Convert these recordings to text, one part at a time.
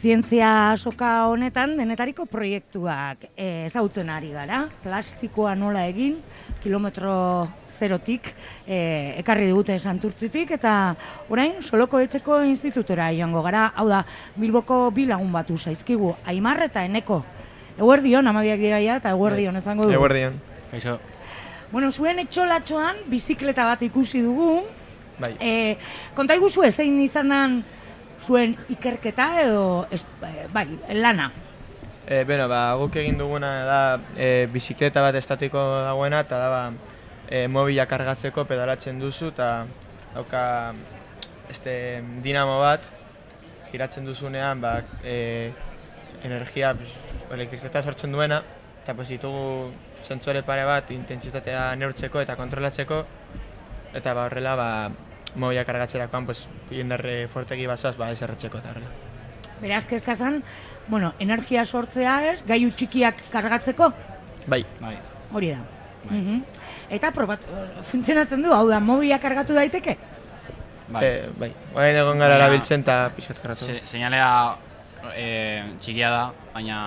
zientzia azoka honetan denetariko proiektuak ezagutzen ari gara. Plastikoa nola egin, kilometro zerotik ekarri digute Santurtzitik, eta orain Soloko Etxeko institutora joango gara. Hau da, Bilboko bi lagun batu zaizkigu, Aimar eta Eneko. Eguerdion, amabiak dira ja, eta eguerdion ezango dugu. Eguerdion. Kaixo. Bueno, zuen etxolatxoan bizikleta bat ikusi dugu. Bai. Konta iguzu zein izan den zuen ikerketa edo lana? Beno, guk egin duguna da bizikleta bat estatiko dagoena, eta da mobila kargatzeko pedalatzen duzu, eta dauka dinamo bat, giratzen duzunean energia, elektrizitatea sortzen duena, eta ditugu sentsore pare bat intentsitatea neurtzeko eta kontrolatzeko, eta horrela mobila kargatzerakoan indarre forteki bazoaz ez erretzeko eta horrela. Beraz, kezkazan, energia sortzea ez, gailu txikiak kargatzeko? Bai. Hori da. Eta funtzionatzen du, hau da, mobila kargatu daiteke? Bai. Orain egon gara erabiltzen eta pixkat kargatu. Seinalea txikia da, baina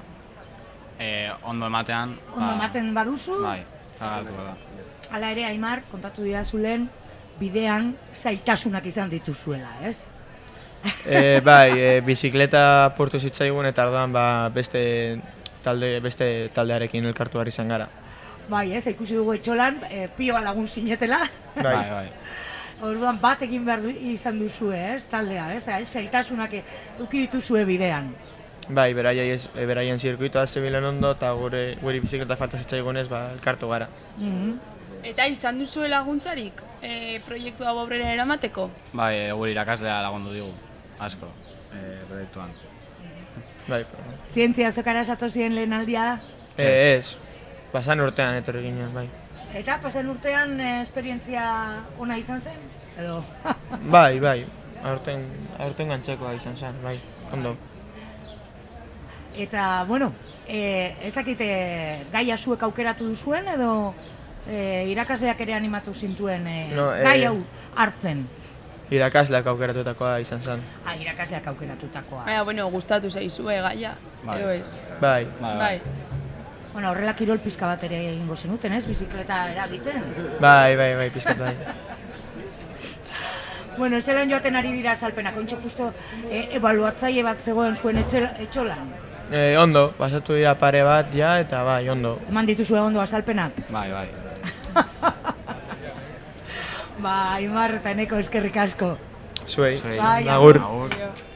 ondo ematean... Ondo ematen baduzu? Bai, kargatu da. Hala ere, Aimar, kontatu didazulen, bidean zailtasunak izan dituzuela, ez? Bai, bizikleta portu zitzaigun eta orduan beste taldearekin elkartu behar izan gara. Bai, ez, ikusi dugu etxolan, pioa lagun sinetela. Bai. Orduan bat egin behar izan duzue, ez, taldea, ez? Zailtasunak eduki dituzue bidean. Bai, beraien zirkuitoa zebilen ondo eta gure bizikleta falta zitzaigunez elkartu gara. Eta izan duzue laguntzarik proiektua aurrera eramateko? Bai, gure irakaslea lagundu digu, asko, proiektuan. Bai. Zientzia azokara zatozien lehen aldia da? Ez, pasan urtean etorri ginen, bai. Eta pasan urtean esperientzia ona izan zen? Edo? Bai, aurten gantzekoa izan zen, bai, ondo. Eta, ez dakite gaia zuek aukeratu duzuen edo irakasleak ere animatu zintuen gai hau hartzen? Irakasleak aukeratutakoa izan zen. Irakasleak aukeratutakoa. Baina, gustatu zaizue gaia, edo ez? Bai. Horrela kirol pizka bat ere egingo zenuten, ez? Bizikleta eragiten? Bai, pizkat bai. Zelan joaten ari dira azalpenak, ontsa justo ebaluatzaile bat zegoen zuen etxolan? Ondo, pasatu dira pare bat ja, eta bai, ondo. Eman dituzue ondo azalpenak? Bai. Aimar eta Eneko eskerrik asko. Zuei, Bai, agur. Agur.